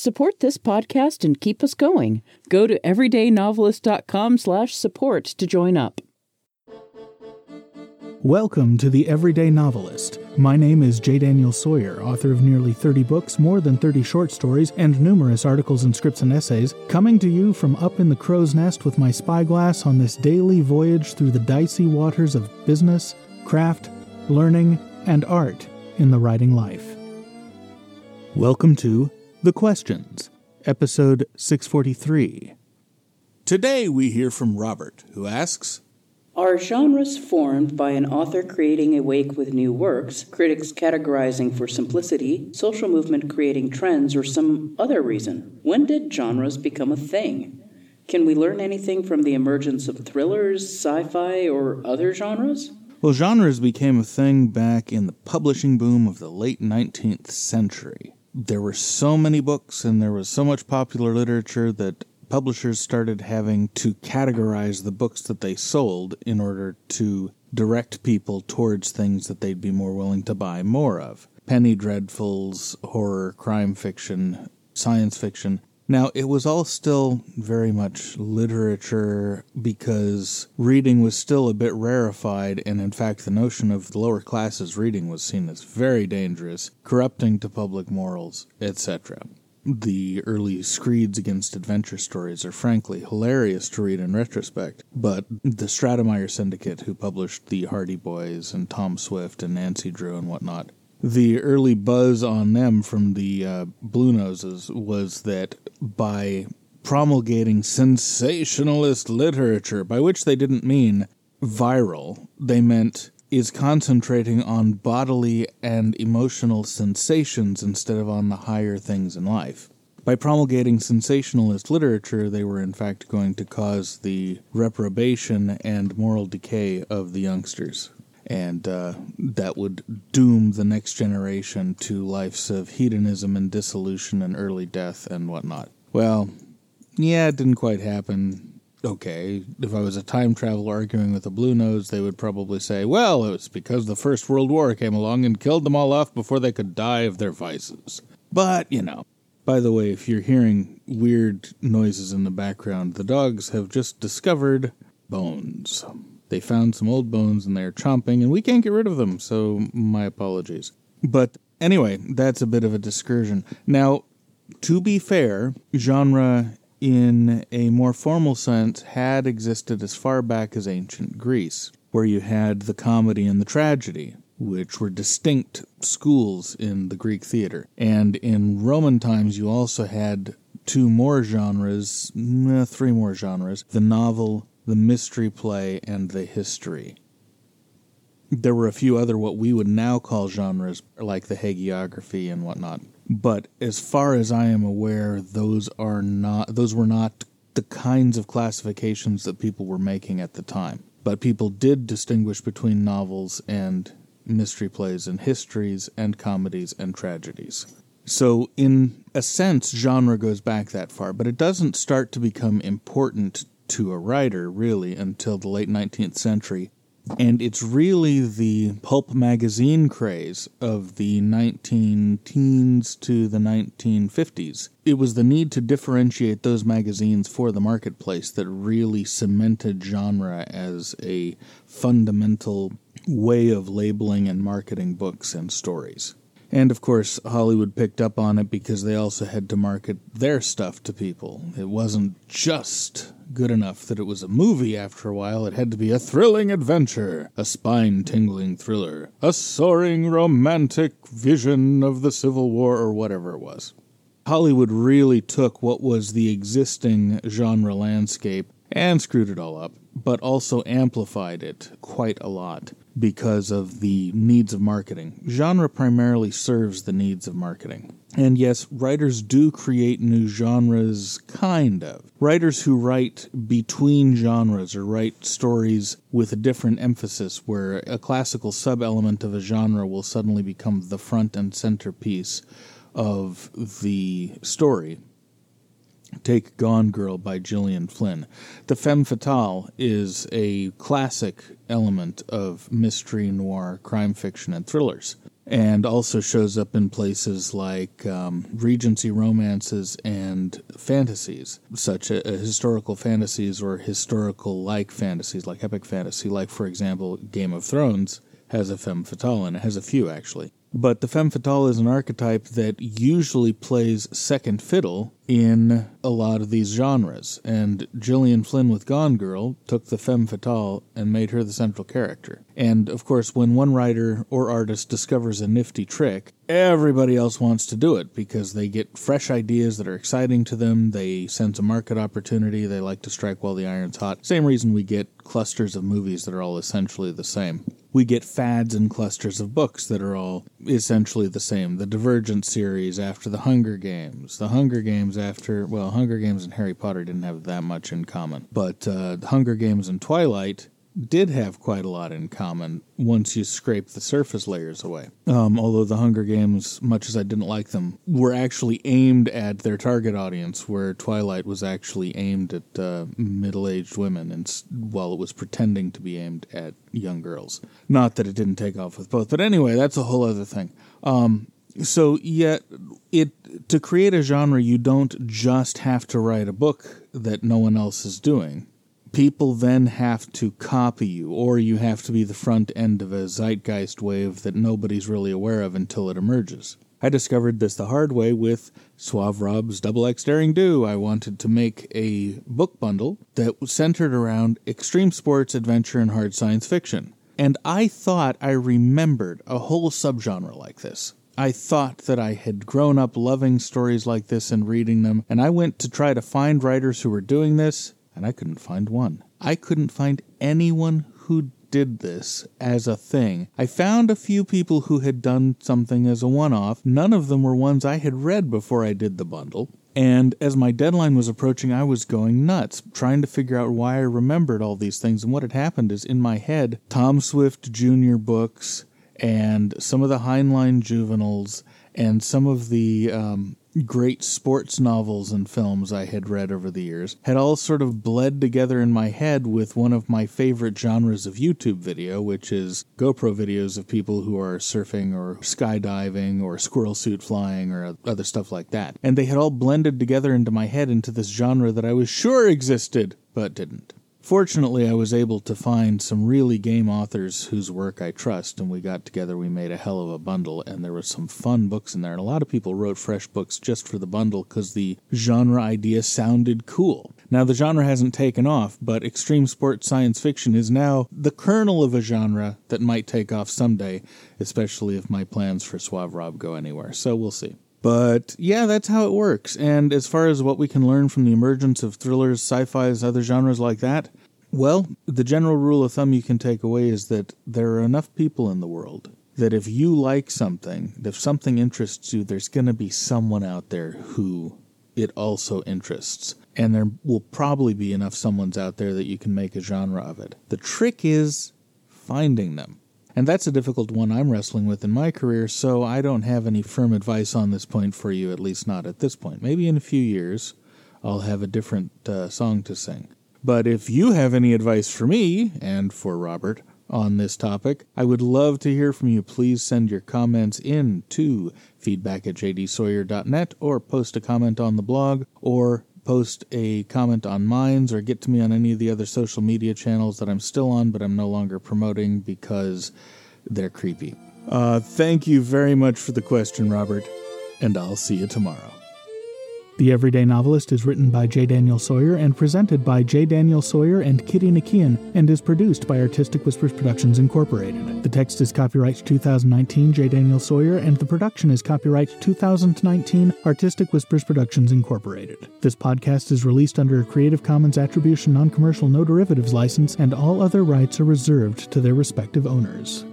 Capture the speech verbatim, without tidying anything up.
Support this podcast and keep us going. Go to everydaynovelist.com slash support to join up. Welcome to The Everyday Novelist. My name is J. Daniel Sawyer, author of nearly thirty books, more than thirty short stories, and numerous articles and scripts and essays, coming to you from up in the crow's nest with my spyglass on this daily voyage through the dicey waters of business, craft, learning, and art in the writing life. Welcome to The Questions, episode six forty-three. Today we hear from Robert, who asks, Are genres formed by an author creating a wake with new works, critics categorizing for simplicity, social movement creating trends, or some other reason? When did genres become a thing? Can we learn anything from the emergence of thrillers, sci-fi, or other genres? Well, genres became a thing back in the publishing boom of the late nineteenth century. There were so many books and there was so much popular literature that publishers started having to categorize the books that they sold in order to direct people towards things that they'd be more willing to buy more of. Penny dreadfuls, horror, crime fiction, science fiction. Now, it was all still very much literature because reading was still a bit rarefied, and in fact the notion of the lower classes reading was seen as very dangerous, corrupting to public morals, et cetera. The early screeds against adventure stories are frankly hilarious to read in retrospect, but the Stratemeyer Syndicate, who published the Hardy Boys and Tom Swift and Nancy Drew and whatnot, the early buzz on them from the uh, Blue Noses was that by promulgating sensationalist literature, by which they didn't mean viral, they meant is concentrating on bodily and emotional sensations instead of on the higher things in life. By promulgating sensationalist literature, they were in fact going to cause the reprobation and moral decay of the youngsters. And uh, that would doom the next generation to lives of hedonism and dissolution and early death and whatnot. Well, yeah, it didn't quite happen. Okay, if I was a time travel arguing with a Blue Nose, they would probably say, well, it was because the First World War came along and killed them all off before they could die of their vices. But, you know. By the way, if you're hearing weird noises in the background, the dogs have just discovered bones. They found some old bones and they're chomping, and we can't get rid of them, so my apologies. But anyway, that's a bit of a discursion. Now, to be fair, genre in a more formal sense had existed as far back as ancient Greece, where you had the comedy and the tragedy, which were distinct schools in the Greek theater. And in Roman times, you also had two more genres, eh, three more genres, the novel, the mystery play, and the history. There were a few other what we would now call genres, like the hagiography and whatnot. But as far as I am aware, those are not those were not the kinds of classifications that people were making at the time. But people did distinguish between novels and mystery plays and histories and comedies and tragedies. So in a sense, genre goes back that far, but it doesn't start to become important to a writer, really, until the late nineteenth century. And it's really the pulp magazine craze of the nineteen teens to the nineteen fifties. It was the need to differentiate those magazines for the marketplace that really cemented genre as a fundamental way of labeling and marketing books and stories. And, of course, Hollywood picked up on it because they also had to market their stuff to people. It wasn't just good enough that it was a movie after a while. It had to be a thrilling adventure, a spine-tingling thriller, a soaring romantic vision of the Civil War, or whatever it was. Hollywood really took what was the existing genre landscape and screwed it all up, but also amplified it quite a lot because of the needs of marketing. Genre primarily serves the needs of marketing. And yes, writers do create new genres, kind of. Writers who write between genres or write stories with a different emphasis where a classical sub-element of a genre will suddenly become the front and centerpiece of the story. Take Gone Girl by Gillian Flynn. The femme fatale is a classic element of mystery, noir, crime fiction, and thrillers. and also shows up in places like um, Regency romances and fantasies, such as uh, historical fantasies or historical-like fantasies, like epic fantasy. Like, for example, Game of Thrones has a femme fatale, and it has a few, actually. But the femme fatale is an archetype that usually plays second fiddle in a lot of these genres, and Gillian Flynn with Gone Girl took the femme fatale and made her the central character. And, of course, when one writer or artist discovers a nifty trick, everybody else wants to do it because they get fresh ideas that are exciting to them, they sense a market opportunity, they like to strike while the iron's hot. Same reason we get clusters of movies that are all essentially the same. We get fads and clusters of books that are all essentially the same. The Divergent series after the Hunger Games. The Hunger Games after, well, Hunger Games and Harry Potter didn't have that much in common. But uh, the Hunger Games and Twilight did have quite a lot in common once you scrape the surface layers away. Um, although the Hunger Games, much as I didn't like them, were actually aimed at their target audience, where Twilight was actually aimed at uh, middle-aged women, and while it was pretending to be aimed at young girls. Not that it didn't take off with both, but anyway, that's a whole other thing. Um, so, yet, it to create a genre, you don't just have to write a book that no one else is doing. People then have to copy you, or you have to be the front end of a zeitgeist wave that nobody's really aware of until it emerges. I discovered this the hard way with Suave Rob's Double X Daring Do. I wanted to make a book bundle that was centered around extreme sports, adventure, and hard science fiction. And I thought I remembered a whole subgenre like this. I thought that I had grown up loving stories like this and reading them, and I went to try to find writers who were doing this, and I couldn't find one. I couldn't find anyone who did this as a thing. I found a few people who had done something as a one-off. None of them were ones I had read before I did the bundle. And as my deadline was approaching, I was going nuts, trying to figure out why I remembered all these things. And what had happened is, in my head, Tom Swift Junior books and some of the Heinlein juveniles and some of the um, great sports novels and films I had read over the years had all sort of bled together in my head with one of my favorite genres of YouTube video, which is GoPro videos of people who are surfing or skydiving or squirrel suit flying or other stuff like that. And they had all blended together into my head into this genre that I was sure existed, but didn't. Fortunately, I was able to find some really game authors whose work I trust, and we got together, we made a hell of a bundle, and there were some fun books in there, and a lot of people wrote fresh books just for the bundle because the genre idea sounded cool. Now, the genre hasn't taken off, but extreme sports science fiction is now the kernel of a genre that might take off someday, especially if my plans for Suave Rob go anywhere, so we'll see. But, yeah, that's how it works. And as far as what we can learn from the emergence of thrillers, sci-fis, other genres like that, well, the general rule of thumb you can take away is that there are enough people in the world that if you like something, if something interests you, there's going to be someone out there who it also interests. And there will probably be enough someones out there that you can make a genre of it. The trick is finding them. And that's a difficult one I'm wrestling with in my career, so I don't have any firm advice on this point for you, at least not at this point. Maybe in a few years, I'll have a different uh, song to sing. But if you have any advice for me, and for Robert, on this topic, I would love to hear from you. Please send your comments in to feedback at j d sawyer dot net, or post a comment on the blog, or post a comment on Minds, or get to me on any of the other social media channels that I'm still on, but I'm no longer promoting because they're creepy. Uh, thank you very much for the question, Robert, and I'll see you tomorrow. The Everyday Novelist is written by J. Daniel Sawyer and presented by J. Daniel Sawyer and Kitty Nakian, and is produced by Artistic Whispers Productions, Incorporated. The text is copyright two thousand nineteen J. Daniel Sawyer, and the production is copyright two thousand nineteen Artistic Whispers Productions, Incorporated. This podcast is released under a Creative Commons Attribution Non-Commercial No Derivatives license, and all other rights are reserved to their respective owners.